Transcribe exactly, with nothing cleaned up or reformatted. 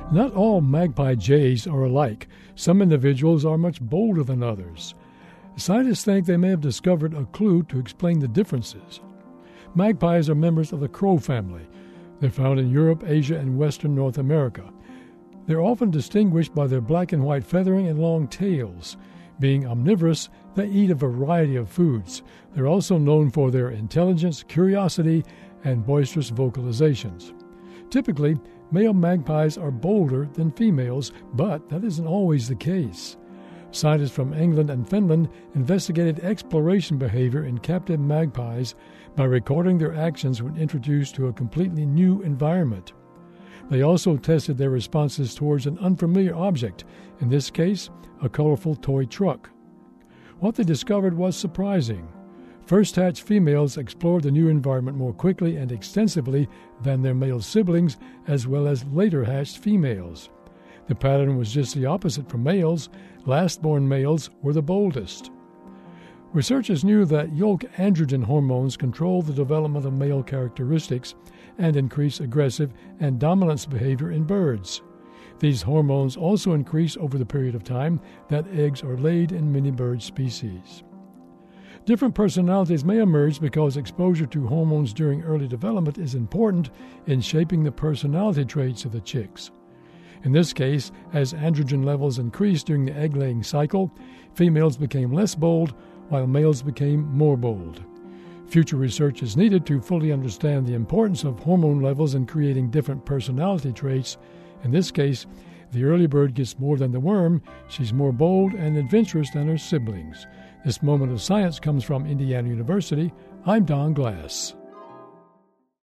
Not all magpie jays are alike. Some individuals are much bolder than others. Scientists think they may have discovered a clue to explain the differences. Magpies are members of the crow family. They're found in Europe, Asia, and western North America. They're often distinguished by their black and white feathering and long tails. Being omnivorous, they eat a variety of foods. They're also known for their intelligence, curiosity, and boisterous vocalizations. Typically, male magpies are bolder than females, but that isn't always the case. Scientists from England and Finland investigated exploration behavior in captive magpies by recording their actions when introduced to a completely new environment. They also tested their responses towards an unfamiliar object, in this case, a colorful toy truck. What they discovered was surprising. First-hatched females explored the new environment more quickly and extensively than their male siblings, as well as later-hatched females. The pattern was just the opposite for males. Last-born males were the boldest. Researchers knew that yolk androgen hormones control the development of male characteristics and increase aggressive and dominance behavior in birds. These hormones also increase over the period of time that eggs are laid in many bird species. Different personalities may emerge because exposure to hormones during early development is important in shaping the personality traits of the chicks. In this case, as androgen levels increased during the egg-laying cycle, females became less bold while males became more bold. Future research is needed to fully understand the importance of hormone levels in creating different personality traits. In this case, the early bird gets more than the worm. She's more bold and adventurous than her siblings. This moment of science comes from Indiana University. I'm Don Glass.